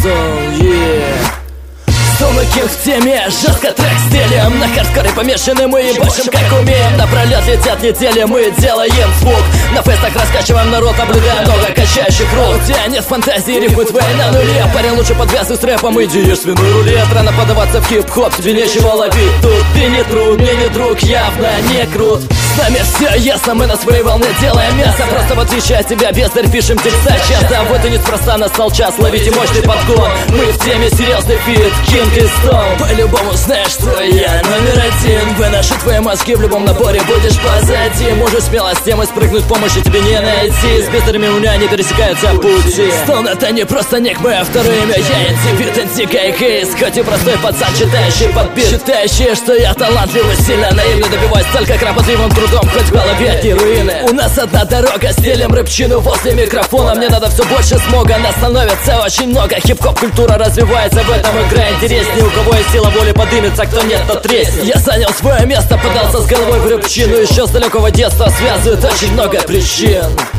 Stone, yeah. Stone King в теме, жестко трек стилем. На хардкоре помешаны, мы ебашим как умеем. Напролет летят недели, мы делаем звук. На фестах раскачиваем народ, наблюдаем много качающих рук. У тебя нет фантазии, рифмы твои на нуле. Парень, лучше подвязывай с рэпом, иди ешь свиной рулет. Рано подаваться в хип-хоп, тебе нечего ловить тут. Ты не труд, мне не друг, явно не крут. С нами все ясно, мы на своей волне делаем мясо. Просто в отличие от тебя, бездарь, пишем текста часто. Вот и неспроста настал час, ловите мощный подгон. Мы в теме, серьезный фит, King и Stone. По-любому знаешь, что я номер один. Выношу твои мозги, в любом наборе будешь позади. Можешь смело с темой спрыгнуть, помощи тебе не найти. С бездарями у меня не пересекаются пути. Stone это не просто ник, мое второе имя. Я интивит, антикайкейс, хоть и простой пацан, читающий подбит. Считающий, что я талантливый, сильно наивно добиваюсь только кропотливым трудом, хоть в голове от руины. У нас одна дорога, стелем рэпчину возле микрофона. Мне надо все больше смога, нас становится очень много. Хип-хоп культура развивается, в этом игра интереснее. У кого есть сила воли подымется, кто нет, тот треснет. Я занял свое место, подался с головой в рэпчину. Еще с далекого детства связывает очень много причин.